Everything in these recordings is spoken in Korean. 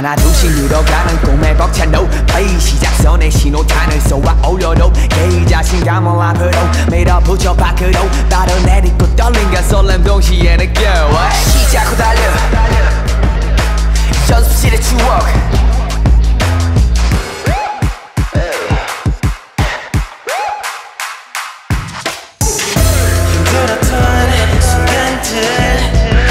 하나 둘씩 늘어가는 꿈에 벅찬 no play 시작선에 신호탄을 쏘아 올려도 개의 자신감을 앞으로 밀어붙여 밖으로 바로 내딛고 떨림과 설렘 동시에 느껴 시작 후 달려 연습실의 추억 힘들었던 순간들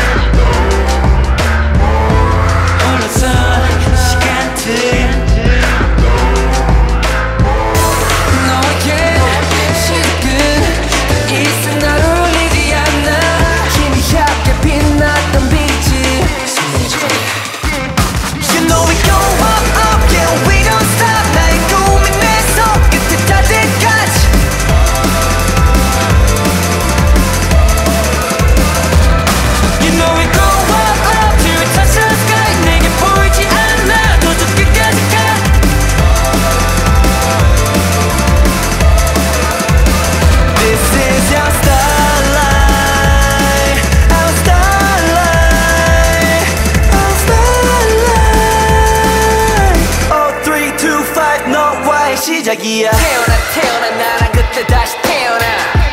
시작이야 태어나 나랑 그때 다시 태어나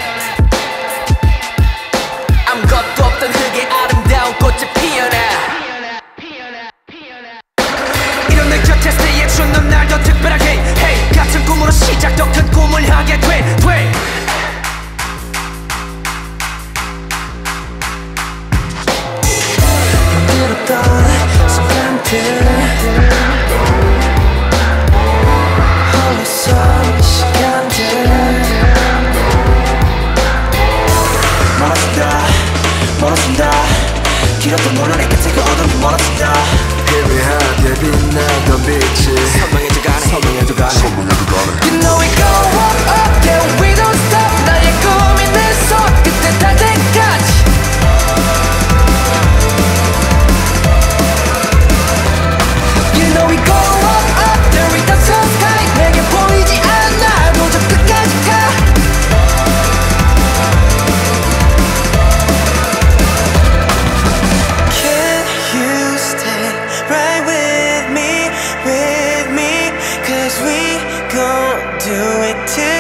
아무것도 없던 흙에 아름다운 꽃이 피어나 이런 내 곁에 stay 해준 넌 날 더 특별하게 hey 같은 꿈으로 시작 더 큰 꿈을 향해 돼 힘들었던 순간들 멀어진다 길었던 논란의 끝에 그 어둠이 멀어진다 희미하게 빛나던 빛이 선명해져가네 You know we go up up yeah we don't stop 나의 꿈이 내 손 끝에 닿을 때까지 You know we go up up there we touch the sky 내게 보이지 않아 도저 끝까지 가 Cause we gon' do it together